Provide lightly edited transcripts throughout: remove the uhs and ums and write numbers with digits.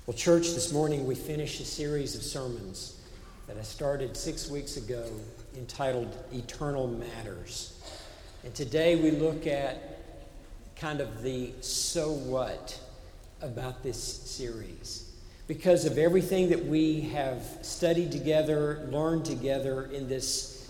Well, church, this morning we finished a series of sermons that I started 6 weeks ago entitled Eternal Matters. And today we look at kind of the so what about this series. Because of everything that we have studied together, learned together in these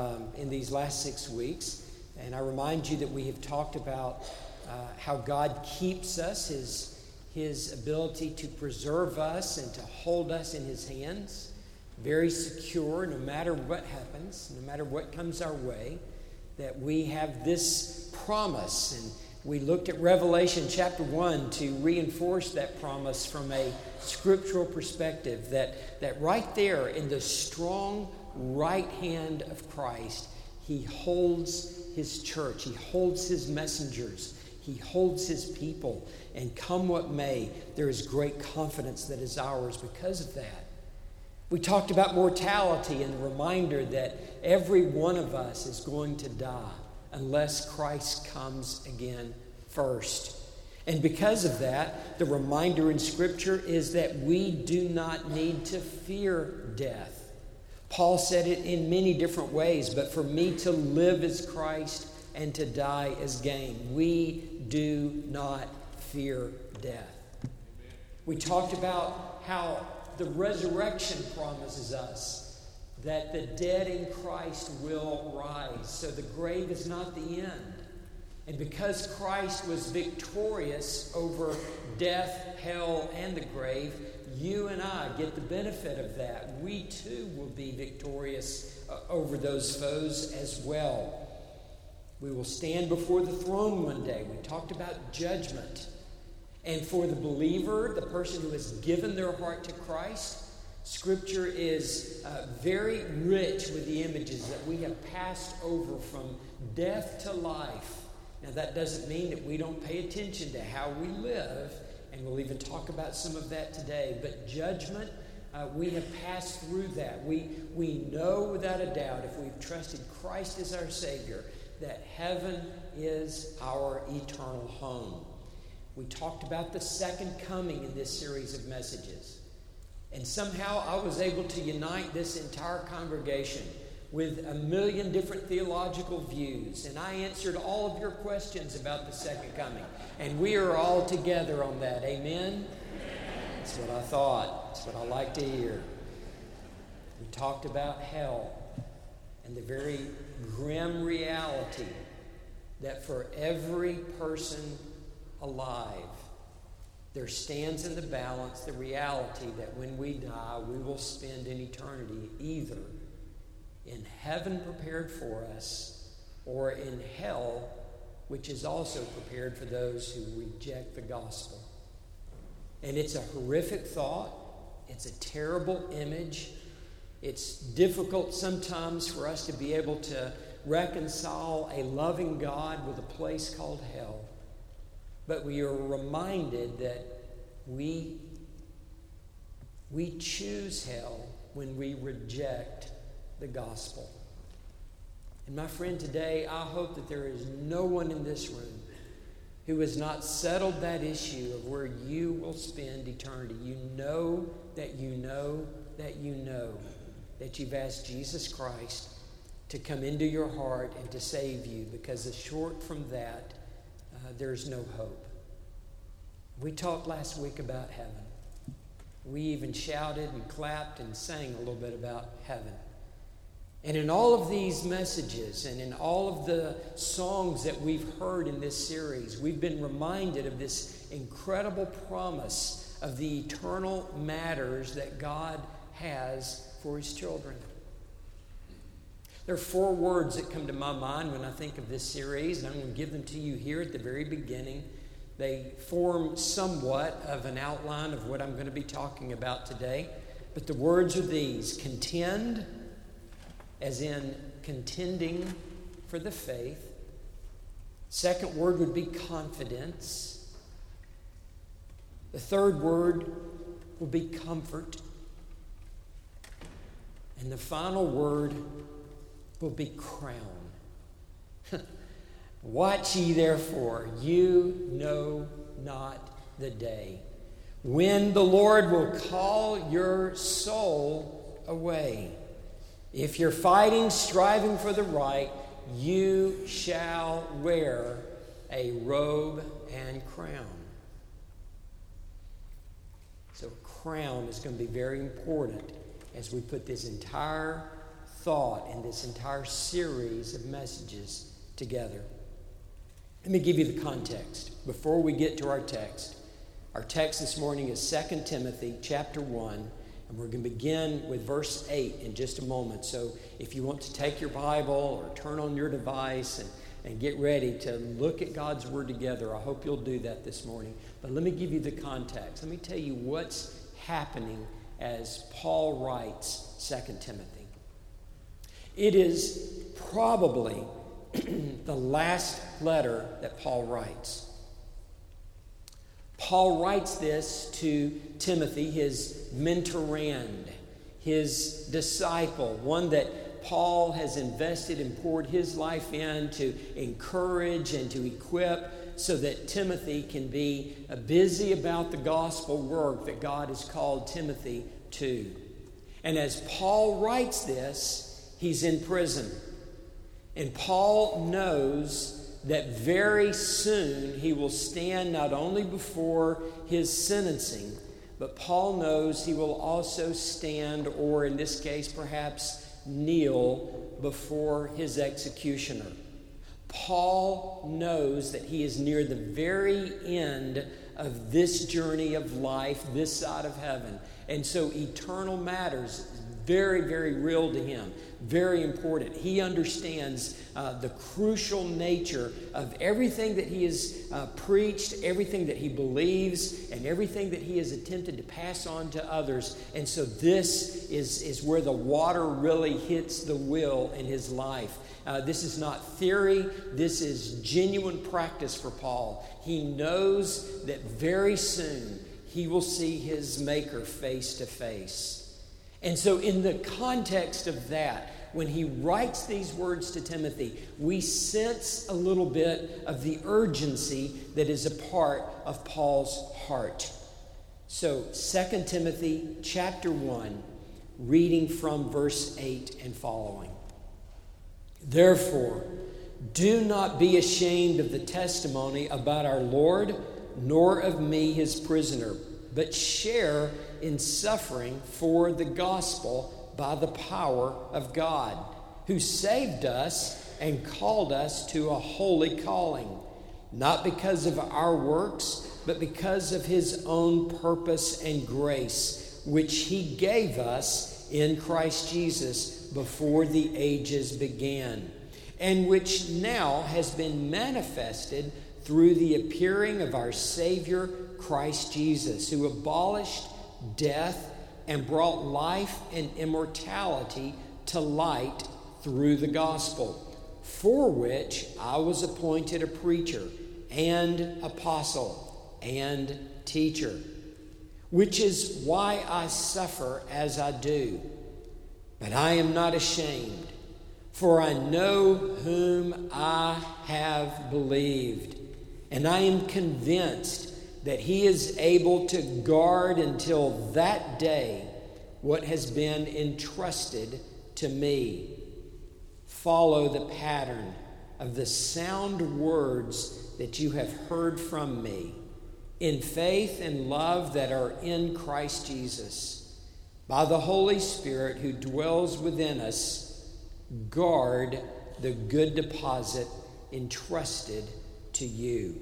last 6 weeks. And I remind you that we have talked about how God keeps us, His ability to preserve us and to hold us in His hands, very secure no matter what happens, no matter what comes our way, that we have this promise. And we looked at Revelation chapter 1 to reinforce that promise from a scriptural perspective, that right there in the strong right hand of Christ, He holds His church, He holds His messengers, He holds His people, and come what may, there is great confidence that is ours because of that. We talked about mortality and the reminder that every one of us is going to die unless Christ comes again first. And because of that, the reminder in Scripture is that we do not need to fear death. Paul said it in many different ways, but for me to live is Christ and to die is gain. We do not fear death. We talked about how the resurrection promises us that the dead in Christ will rise. So the grave is not the end. And because Christ was victorious over death, hell, and the grave, you and I get the benefit of that. We too will be victorious over those foes as well. We will stand before the throne one day. We talked about judgment. And for the believer, the person who has given their heart to Christ, Scripture is very rich with the images that we have passed over from death to life. Now, that doesn't mean that we don't pay attention to how we live, and we'll even talk about some of that today. But judgment, we have passed through that. We know without a doubt, if we've trusted Christ as our Savior, that heaven is our eternal home. We talked about the second coming in this series of messages. And somehow I was able to unite this entire congregation with a million different theological views. And I answered all of your questions about the second coming. And we are all together on that. Amen? That's what I thought. That's what I like to hear. We talked about hell and the very grim reality that for every person alive, there stands in the balance the reality that when we die, we will spend an eternity either in heaven prepared for us or in hell, which is also prepared for those who reject the gospel. And it's a horrific thought. It's a terrible image. It's difficult sometimes for us to be able to reconcile a loving God with a place called hell. But we are reminded that we choose hell when we reject the gospel. And my friend, today, I hope that there is no one in this room who has not settled that issue of where you will spend eternity. You know that you know that you know that you've asked Jesus Christ to come into your heart and to save you, because short from that, there's no hope. We talked last week about heaven. We even shouted and clapped and sang a little bit about heaven. And in all of these messages and in all of the songs that we've heard in this series, we've been reminded of this incredible promise of the eternal matters that God has for His children. There are 4 words that come to my mind when I think of this series, and I'm going to give them to you here at the very beginning. They form somewhat of an outline of what I'm going to be talking about today. But the words are these: contend, as in contending for the faith. Second word would be confidence. The third word will be comfort. And the final word will be crown. Watch ye therefore, you know not the day. when the Lord will call your soul away. If you're fighting, striving for the right, you shall wear a robe and crown. So a crown is going to be very important as we put this entire thought and this entire series of messages together. Let me give you the context before we get to our text. Our text this morning is 2 Timothy chapter 1, and we're going to begin with verse 8 in just a moment. So if you want to take your Bible or turn on your device and get ready to look at God's Word together, I hope you'll do that this morning. But let me give you the context. Let me tell you what's happening as Paul writes 2 Timothy. It is probably the last letter that Paul writes. Paul writes this to Timothy, his mentorand, his disciple, one that Paul has invested and poured his life in to encourage and to equip so that Timothy can be busy about the gospel work that God has called Timothy to. And as Paul writes this, he's in prison. And Paul knows that very soon he will stand not only before his sentencing, but Paul knows he will also stand, or in this case perhaps kneel, before his executioner. Paul knows that he is near the very end of this journey of life, this side of heaven. And so eternal matters is very, very real to him, very important. He understands the crucial nature of everything that he has preached, everything that he believes, and everything that he has attempted to pass on to others. And so this is where the water really hits the wheel in his life. This is not theory. This is genuine practice for Paul. He knows that very soon he will see his Maker face to face. And so in the context of that, when he writes these words to Timothy, we sense a little bit of the urgency that is a part of Paul's heart. So 2 Timothy chapter 1, reading from verse 8 and following. Therefore, do not be ashamed of the testimony about our Lord, nor of me, his prisoner, but share in suffering for the gospel by the power of God, who saved us and called us to a holy calling, not because of our works, but because of his own purpose and grace, which he gave us in Christ Jesus before the ages began, and which now has been manifested through the appearing of our Savior, Christ Jesus, who abolished death and brought life and immortality to light through the gospel, for which I was appointed a preacher and apostle and teacher, which is why I suffer as I do. But I am not ashamed, for I know whom I have believed, and I am convinced that he is able to guard until that day what has been entrusted to me. Follow the pattern of the sound words that you have heard from me, in faith and love that are in Christ Jesus. By the Holy Spirit who dwells within us, guard the good deposit entrusted to you.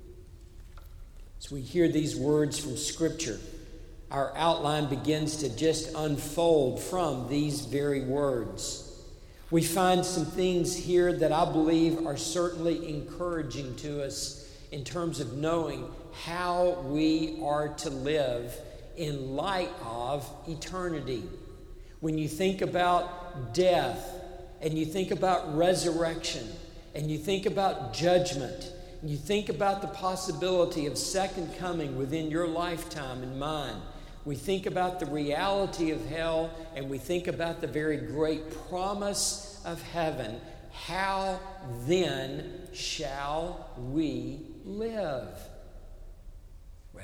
As we hear these words from Scripture, our outline begins to just unfold from these very words. We find some things here that I believe are certainly encouraging to us in terms of knowing how we are to live in light of eternity. When you think about death, and you think about resurrection, and you think about judgment, and you think about the possibility of second coming within your lifetime and mine, we think about the reality of hell, and we think about the very great promise of heaven. How then shall we live? Well,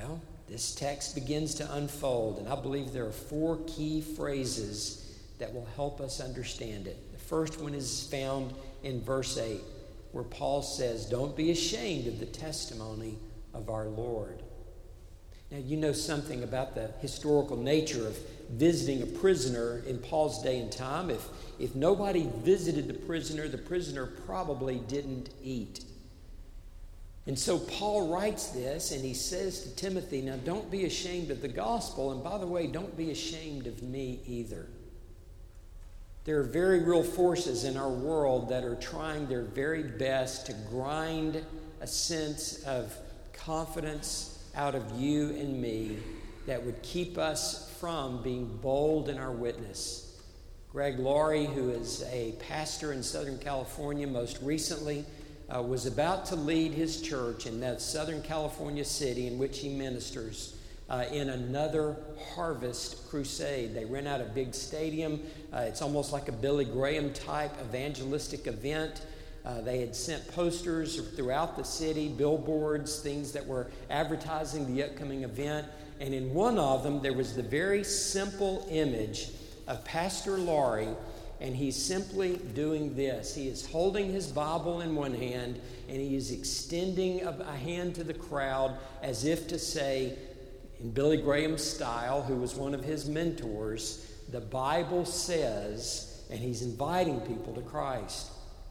this text begins to unfold, and I believe there are 4 key phrases that will help us understand it. The first one is found in verse 8, where Paul says, "Don't be ashamed of the testimony of our Lord." Now, you know something about the historical nature of visiting a prisoner in Paul's day and time. If nobody visited the prisoner probably didn't eat. And so Paul writes this, and he says to Timothy, now don't be ashamed of the gospel, and by the way, don't be ashamed of me either. There are very real forces in our world that are trying their very best to grind a sense of confidence out of you and me that would keep us from being bold in our witness. Greg Laurie, who is a pastor in Southern California most recently, was about to lead his church in that Southern California city in which he ministers in another harvest crusade. They rent out a big stadium. It's almost like a Billy Graham type evangelistic event. They had sent posters throughout the city, billboards, things that were advertising the upcoming event. And in one of them, there was the very simple image of Pastor Laurie, and he's simply doing this. He is holding his Bible in one hand, and he is extending a hand to the crowd as if to say, in Billy Graham's style, who was one of his mentors, the Bible says, and he's inviting people to Christ.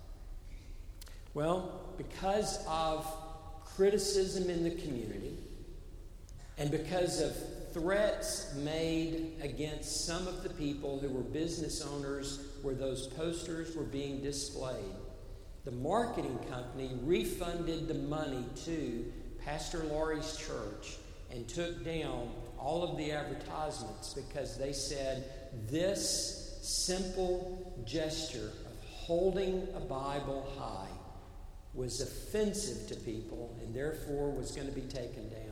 Well, because of criticism in the community and because of threats made against some of the people who were business owners where those posters were being displayed, the marketing company refunded the money to Pastor Laurie's church and took down all of the advertisements because they said this simple gesture of holding a Bible high was offensive to people and therefore was going to be taken down.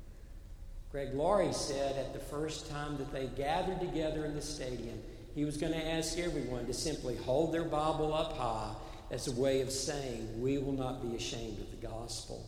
Greg Laurie said at the first time that they gathered together in the stadium, he was going to ask everyone to simply hold their Bible up high as a way of saying, we will not be ashamed of the gospel.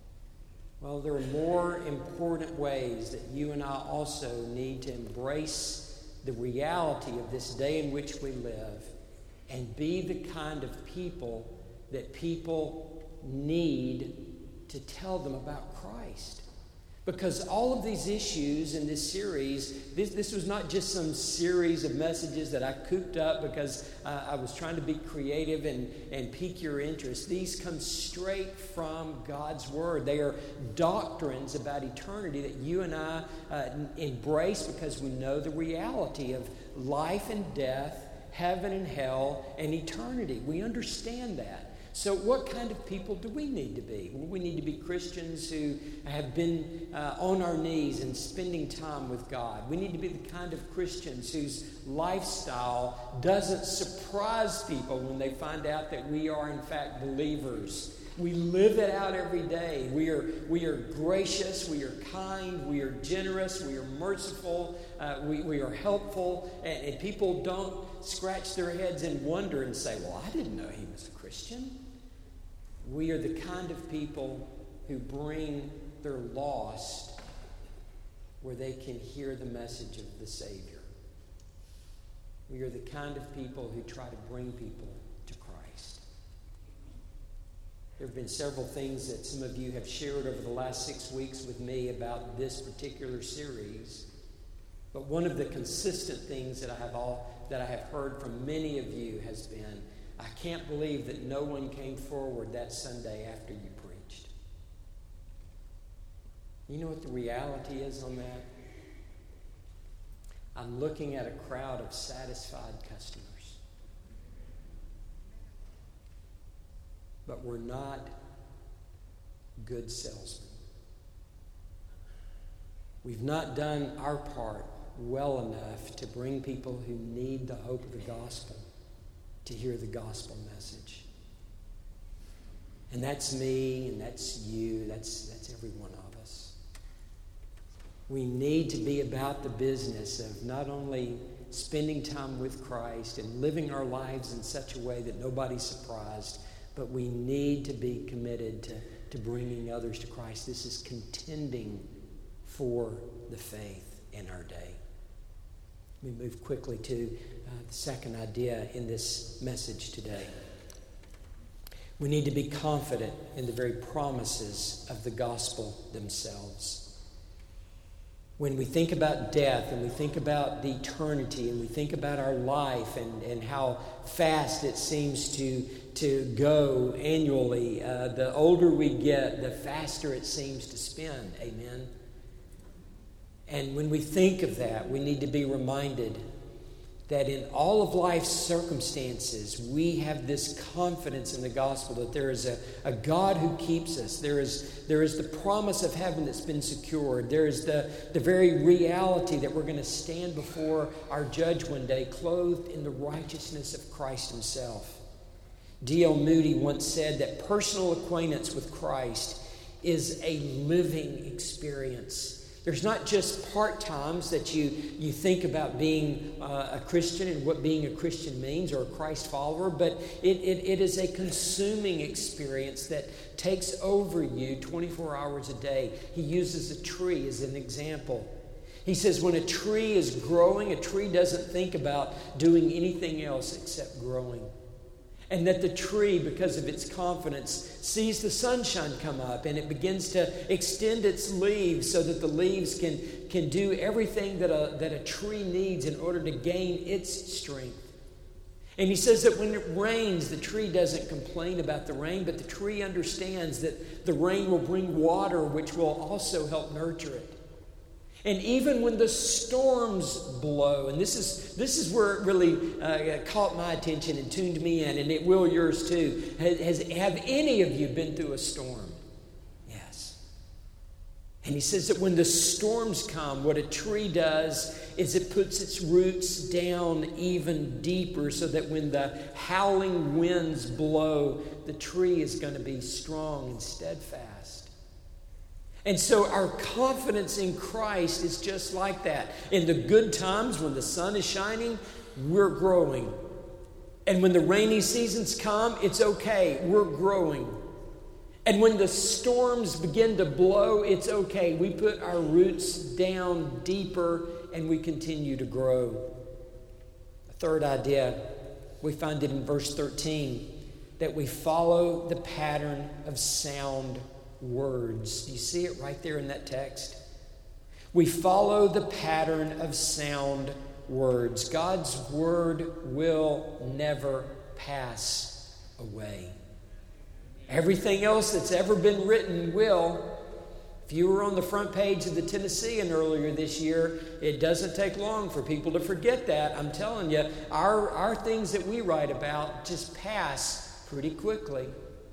Well, there are more important ways that you and I also need to embrace the reality of this day in which we live and be the kind of people that people need to tell them about Christ. Because all of these issues in this series, this was not just some series of messages that I cooped up because I was trying to be creative and pique your interest. These come straight from God's Word. They are doctrines about eternity that you and I embrace because we know the reality of life and death, heaven and hell, and eternity. We understand that. So what kind of people do we need to be? Well, we need to be Christians who have been on our knees and spending time with God. We need to be the kind of Christians whose lifestyle doesn't surprise people when they find out that we are in fact believers. We live it out every day. We are gracious, we are kind, we are generous, we are merciful, we are helpful, and people don't scratch their heads in wonder and say, well, I didn't know he was a Christian. We are the kind of people who bring their lost where they can hear the message of the Savior. We are the kind of people who try to bring people to Christ. There have been several things that some of you have shared over the last 6 weeks with me about this particular series. But one of the consistent things that I have heard from many of you has been, I can't believe that no one came forward that Sunday after you preached. You know what the reality is on that? I'm looking at a crowd of satisfied customers. But we're not good salesmen. We've not done our part well enough to bring people who need the hope of the gospel to hear the gospel message. And that's me, and that's you, that's every one of us. We need to be about the business of not only spending time with Christ and living our lives in such a way that nobody's surprised, but we need to be committed to bringing others to Christ. This is contending for the faith in our day. We move quickly to the second idea in this message today. We need to be confident in the very promises of the gospel themselves. When we think about death and we think about the eternity and we think about our life and how fast it seems to go annually, the older we get, the faster it seems to spin. Amen? And when we think of that, we need to be reminded that in all of life's circumstances, we have this confidence in the gospel that there is a God who keeps us. There is the promise of heaven that's been secured. There is the very reality that we're going to stand before our judge one day, clothed in the righteousness of Christ himself. D.L. Moody once said that personal acquaintance with Christ is a living experience. There's not just part times that you think about being a Christian and what being a Christian means or a Christ follower, but it is a consuming experience that takes over you 24 hours a day. He uses a tree as an example. He says when a tree is growing, a tree doesn't think about doing anything else except growing. And that the tree, because of its confidence, sees the sunshine come up and it begins to extend its leaves so that the leaves can do everything that a tree needs in order to gain its strength. And he says that when it rains, the tree doesn't complain about the rain, but the tree understands that the rain will bring water, which will also help nurture it. And even when the storms blow, and this is where it really caught my attention and tuned me in, and it will yours too. Have any of you been through a storm? Yes. And he says that when the storms come, what a tree does is it puts its roots down even deeper so that when the howling winds blow, the tree is going to be strong and steadfast. And so our confidence in Christ is just like that. In the good times, when the sun is shining, we're growing. And when the rainy seasons come, it's okay, we're growing. And when the storms begin to blow, it's okay. We put our roots down deeper and we continue to grow. The third idea, we find it in verse 13, that we follow the pattern of sound words. Do you see it right there in that text? We follow the pattern of sound words. God's word will never pass away. Everything else that's ever been written will. If you were on the front page of the Tennessean earlier this year, it doesn't take long for people to forget that. I'm telling you, our things that we write about just pass pretty quickly.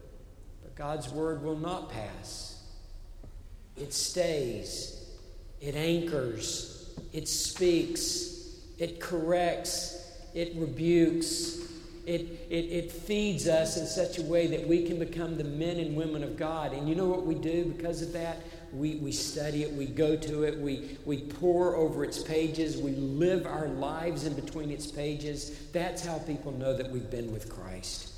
God's word will not pass. It stays. It anchors. It speaks. It corrects. It rebukes. It feeds us in such a way that we can become the men and women of God. And you know what we do because of that? We study it. We go to it. We pore over its pages. We live our lives in between its pages. That's how people know that we've been with Christ.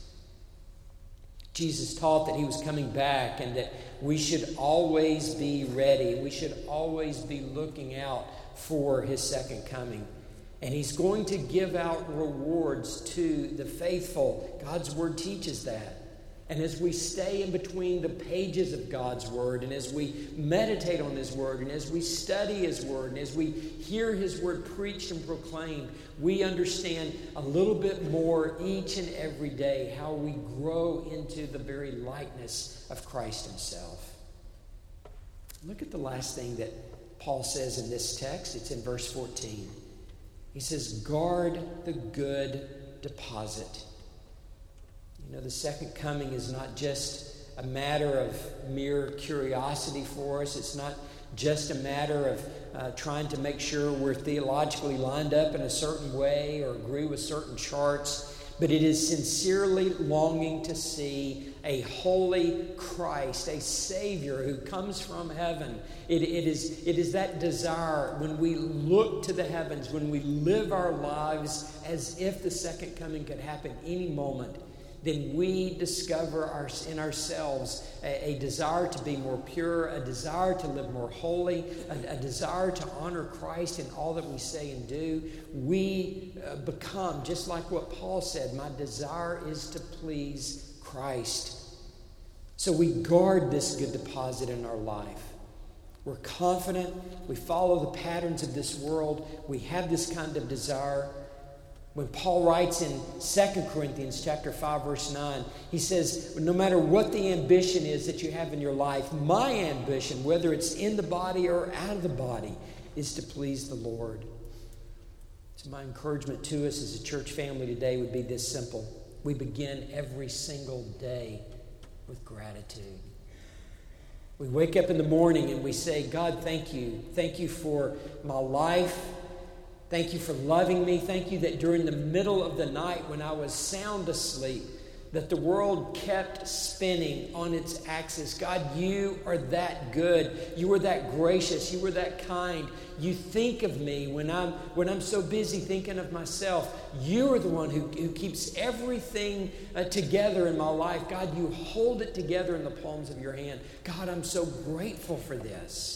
Jesus taught that he was coming back and that we should always be ready. We should always be looking out for his second coming. And he's going to give out rewards to the faithful. God's word teaches that. And as we stay in between the pages of God's word, and as we meditate on his word, and as we study his word, and as we hear his word preached and proclaimed, we understand a little bit more each and every day how we grow into the very likeness of Christ himself. Look at the last thing that Paul says in this text. It's in verse 14. He says, guard the good deposit. You know, the second coming is not just a matter of mere curiosity for us. It's not just a matter of trying to make sure we're theologically lined up in a certain way or agree with certain charts, but it is sincerely longing to see a holy Christ, a Savior who comes from heaven. It is that desire when we look to the heavens, when we live our lives as if the second coming could happen any moment, then we discover in ourselves a desire to be more pure, a desire to live more holy, a desire to honor Christ in all that we say and do. We become, just like what Paul said, my desire is to please Christ. So we guard this good deposit in our life. We're confident. We follow the patterns of this world. We have this kind of desire. When Paul writes in 2 Corinthians chapter 5, verse 9, he says, no matter what the ambition is that you have in your life, my ambition, whether it's in the body or out of the body, is to please the Lord. So my encouragement to us as a church family today would be this simple. We begin every single day with gratitude. We wake up in the morning and we say, God, thank you. Thank you for my life. Thank you for loving me. Thank you that during the middle of the night when I was sound asleep, that the world kept spinning on its axis. God, you are that good. You are that gracious. You are that kind. You think of me when I'm so busy thinking of myself. You are the one who keeps everything together in my life. God, you hold it together in the palms of your hand. God, I'm so grateful for this.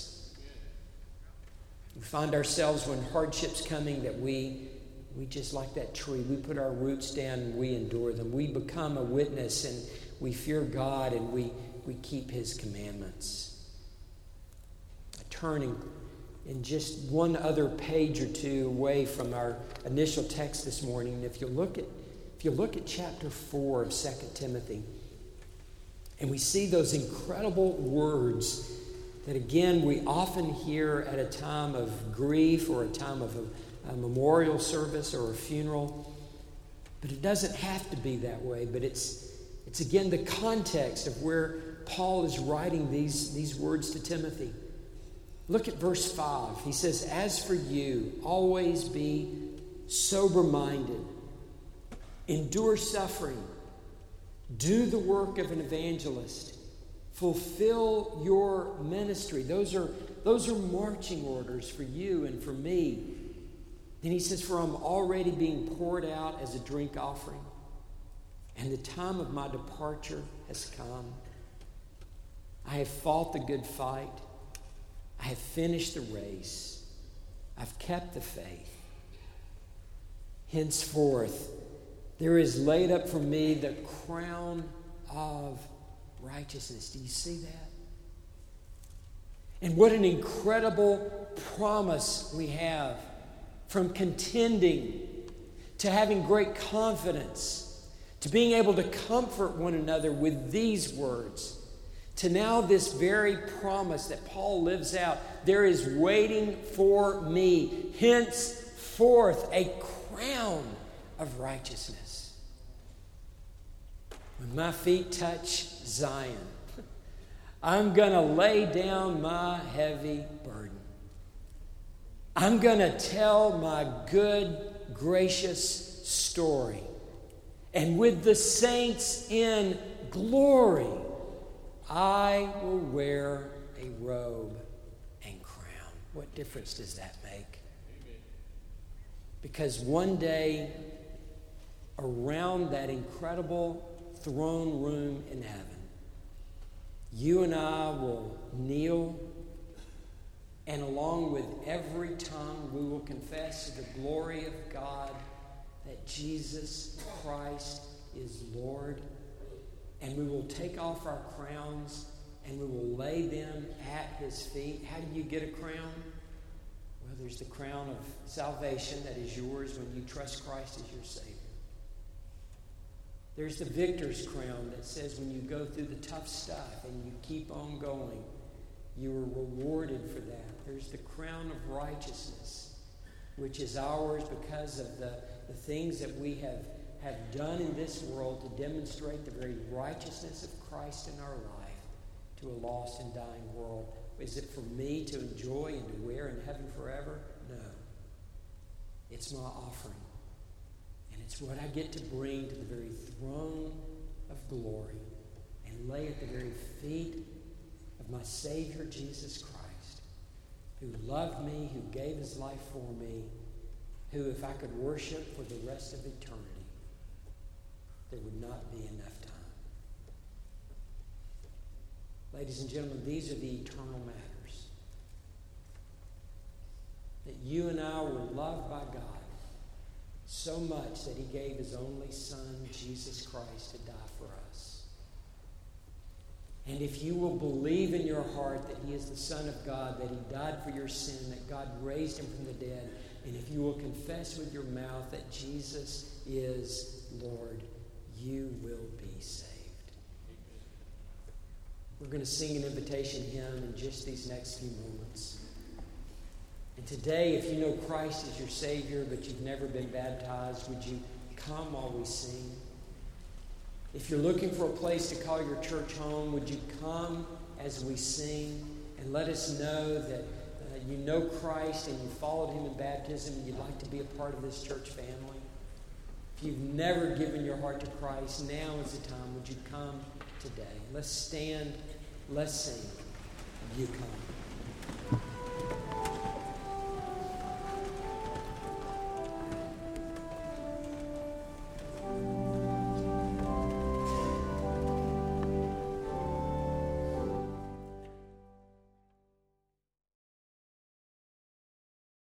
We find ourselves when hardship's coming that we just like that tree. We put our roots down and we endure them. We become a witness and we fear God and we keep His commandments. Turning in just one other page or two away from our initial text this morning, if you look at chapter 4 of 2 Timothy, and we see those incredible words that, again, we often hear at a time of grief or a time of a memorial service or a funeral. But it doesn't have to be that way. But it's again, the context of where Paul is writing these words to Timothy. Look at verse 5. He says, as for you, always be sober-minded. Endure suffering. Do the work of an evangelist. Fulfill your ministry. Those are marching orders for you and for me. Then he says, for I'm already being poured out as a drink offering, and the time of my departure has come. I have fought the good fight. I have finished the race. I've kept the faith. Henceforth, there is laid up for me the crown of righteousness. Do you see that? And what an incredible promise we have, from contending to having great confidence, to being able to comfort one another with these words, to now this very promise that Paul lives out. There is waiting for me henceforth a crown of righteousness. When my feet touch Zion, I'm going to lay down my heavy burden. I'm going to tell my good, gracious story. And with the saints in glory, I will wear a robe and crown. What difference does that make? Because one day, around that incredible throne room in heaven, you and I will kneel, and along with every tongue, we will confess to the glory of God that Jesus Christ is Lord. And we will take off our crowns and we will lay them at His feet. How do you get a crown? Well, there's the crown of salvation that is yours when you trust Christ as your Savior. There's the victor's crown that says when you go through the tough stuff and you keep on going, you are rewarded for that. There's the crown of righteousness, which is ours because of the things that we have done in this world to demonstrate the very righteousness of Christ in our life to a lost and dying world. Is it for me to enjoy and to wear in heaven forever? No. It's my offering. And it's what I get to bring to the very throne of glory and lay at the very feet of my Savior, Jesus Christ, who loved me, who gave His life for me, who, if I could worship for the rest of eternity, there would not be enough time. Ladies and gentlemen, these are the eternal matters. That you and I were loved by God so much that He gave His only Son, Jesus Christ, to die for us. And if you will believe in your heart that He is the Son of God, that He died for your sin, that God raised Him from the dead, and if you will confess with your mouth that Jesus is Lord, you will be saved. We're going to sing an invitation hymn in just these next few moments. And today, if you know Christ as your Savior, but you've never been baptized, would you come while we sing? If you're looking for a place to call your church home, would you come as we sing and let us know that you know Christ and you followed Him in baptism and you'd like to be a part of this church family? If you've never given your heart to Christ, now is the time. Would you come today? Let's stand, let's sing. You come.